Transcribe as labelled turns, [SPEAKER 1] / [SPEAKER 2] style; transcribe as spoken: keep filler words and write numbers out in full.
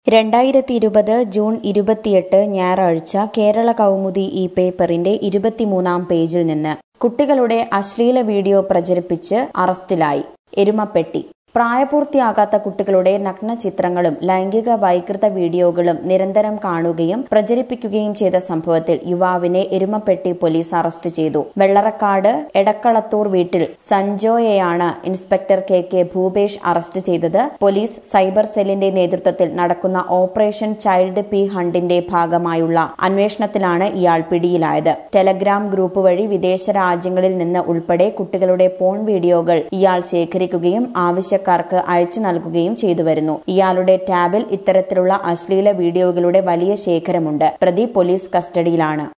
[SPEAKER 1] രണ്ടായിരത്തി ഇരുപത് ജൂൺ ഇരുപത്തിയെട്ട് ഞായറാഴ്ച കേരള കൗമുദി ഈ പേപ്പറിന്റെ ഇരുപത്തിമൂന്നാം പേജിൽ നിന്ന് കുട്ടികളുടെ അശ്ലീല വീഡിയോ പ്രചരിപ്പിച്ച് അറസ്റ്റിലായി എരുമപ്പെട്ടി. പ്രായപൂർത്തിയാകാത്ത കുട്ടികളുടെ നഗ്നചിത്രങ്ങളും ലൈംഗിക വൈകൃത വീഡിയോകളും നിരന്തരം കാണുകയും പ്രചരിപ്പിക്കുകയും ചെയ്ത സംഭവത്തിൽ യുവാവിനെ എരുമപ്പെട്ടി പോലീസ് അറസ്റ്റ് ചെയ്തു. വെള്ളറക്കാട് എടക്കളത്തൂർ വീട്ടിൽ സഞ്ജോയെയാണ് inspector K K Bhupesh arrest ചെയ്തത്. പോലീസ് സൈബർ സെല്ലിന്റെ നേതൃത്വത്തിൽ നടക്കുന്ന ഓപ്പറേഷൻ ചൈൽഡ് പി ഹണ്ടിന്റെ ഭാഗമായുള്ള അന്വേഷണത്തിലാണ് ഇയാൾ പിടിയിലായത്. ടെലഗ്രാം ഗ്രൂപ്പ് വഴി വിദേശ രാജ്യങ്ങളിൽ നിന്ന് ഉൾപ്പെടെ കുട്ടികളുടെ പോൺ വീഡിയോകൾ ഇയാൾ ശേഖരിക്കുകയും ആവശ്യ ക്കാർക്ക് അയച്ചു നൽകുകയും ചെയ്തുവരുന്നു. ഇയാളുടെ ടാബിൽ ഇത്തരത്തിലുള്ള അശ്ലീല വീഡിയോകളുടെ വലിയ ശേഖരമുണ്ട്. പ്രതി പോലീസ് കസ്റ്റഡിയിലാണ്.